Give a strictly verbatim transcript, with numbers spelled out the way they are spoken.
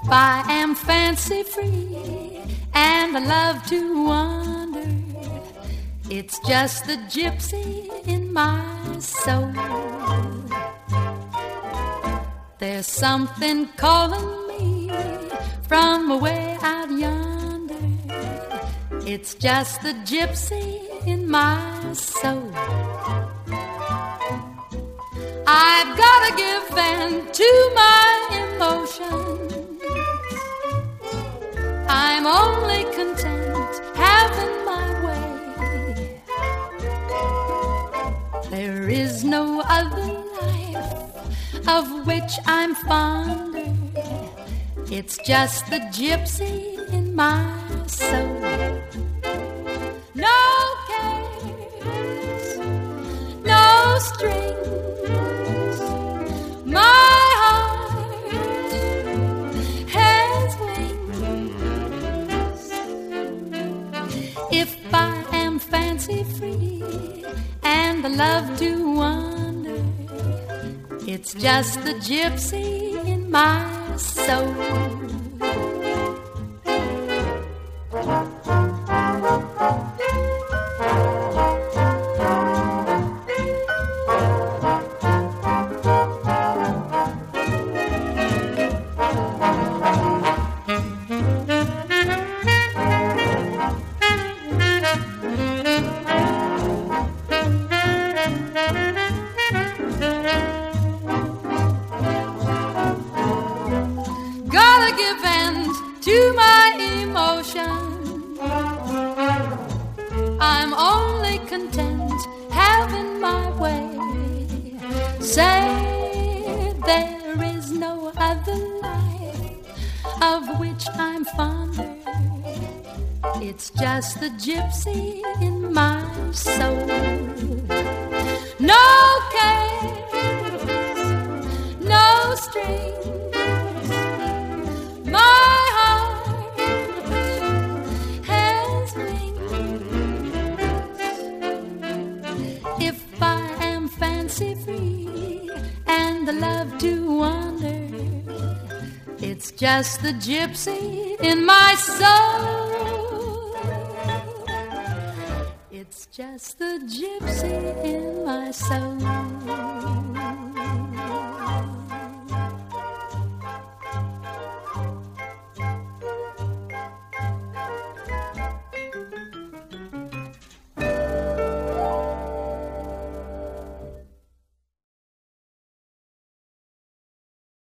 I am fancy free and I love to wander, it's just the gypsy in my soul. There's something calling me from away out yonder, it's just the gypsy in my soul. I've gotta give vent to my emotions, I'm only content having my way. There is no other life of which I'm fonder, it's just the gypsy in my soul. No cares, no strings, my heart has wings. If I am fancy free and I love to wander, it's just the gypsy in my soul. To my emotion, I'm only content having my way. Say there is no other life of which I'm fonder, it's just the gypsy in my soul. No cares, no strings, my free and I love to wander, it's just the gypsy in my soul. It's just the gypsy in my soul.